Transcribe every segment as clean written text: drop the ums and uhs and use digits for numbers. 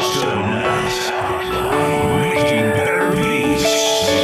Making better beats.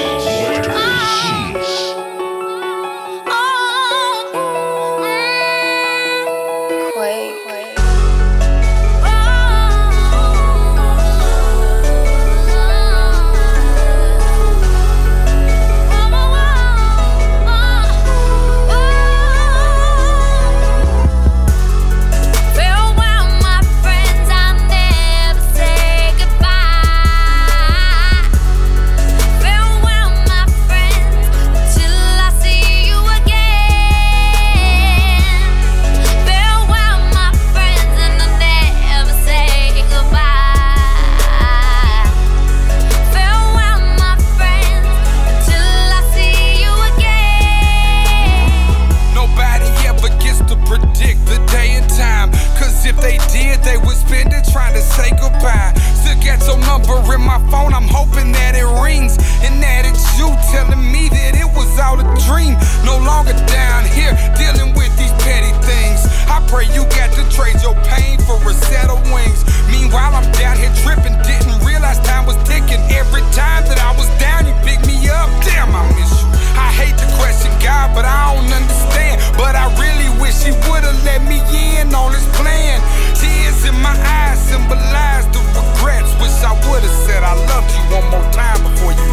They would spend it trying to say goodbye. Still got your number in my phone, I'm hoping that it rings, and that it's you telling me that it was all a dream. No longer down here dealing with these petty things. I pray you got to trade your pain for a set of wings. Meanwhile I'm down here tripping, didn't realize time was ticking. Every time that I was down you picked me up. Damn, I miss you. I hate to question God, but I don't understand. But I really wish he would've let me in on his plan. Tears in my eyes symbolize the regrets. Wish I would've said I loved you one more time before you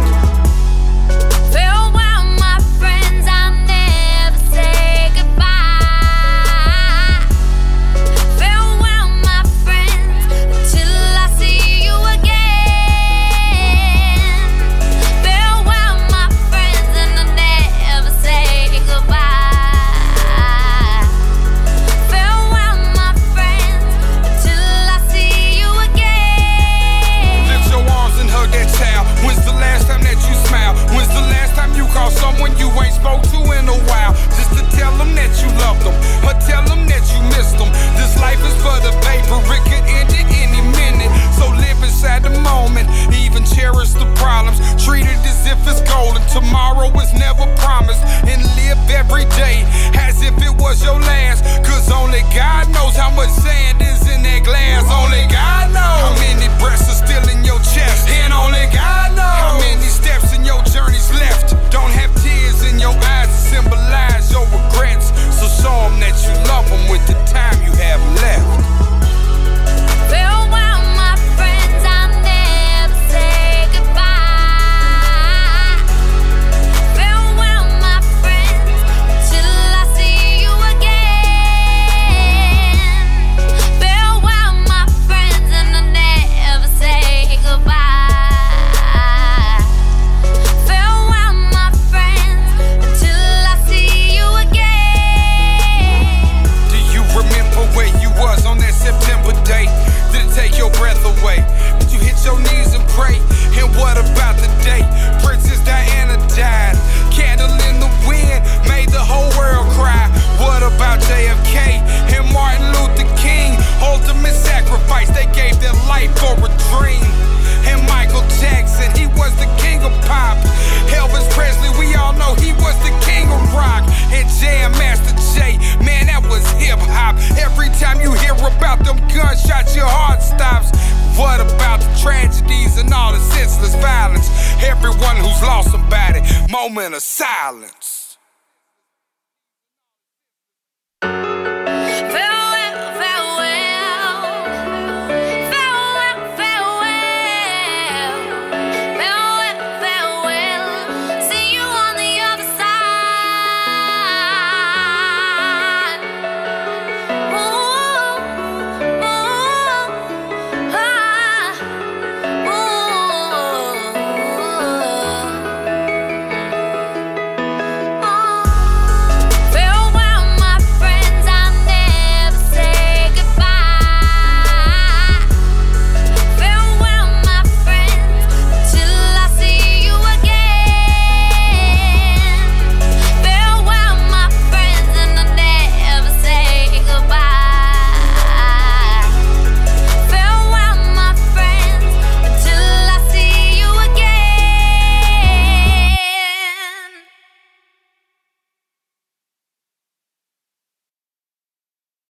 left. Farewell, my friends, I'll never say goodbye. Farewell, my friends, until I see you again. Farewell, my friends, and I'll never say goodbye. Farewell, my friends, until I see you again. Lift your arms and hug that child. When's the last time that you smiled? When's the last time you called someone you ain't spoke to in a while? Just to tell them that you loved them, or tell them that you missed them. This life is for the vapor, it could end at any minute. So live inside the moment, even cherish the problems. Treat it as if it's golden, tomorrow is never promised. And live every day as if it was your last. Cause only God knows how much sand is in that glass. Only God knows how many breaths are still in your chest. And only God knows how many steps in your journey's left. Don't have tears in your eyes to symbolize your regrets. So show them that you love them with the time you have left. Farewell, my friends, I'll never say goodbye. Farewell, my friends, till I see you again. Farewell, my friends, and I'll never say goodbye. Farewell, my friends, until I see you again. Do you remember where you was on that September day? Did it take your breath away? Did you hit your knees and pray? And what about the day Princess Diana died? Candle in the wind made the whole world cry. What about JFK and Martin Luther King? Ultimate sacrifice, they gave their life for a dream. And Michael Jackson, he was the king of pop. Elvis Presley, we all know he was the king of rock. And Jam Master Jay, man, that was hip hop. Every time you hear about them gunshots, your heart stops. What about the tragedies and all the senseless violence? Everyone who's lost somebody, moment of silence.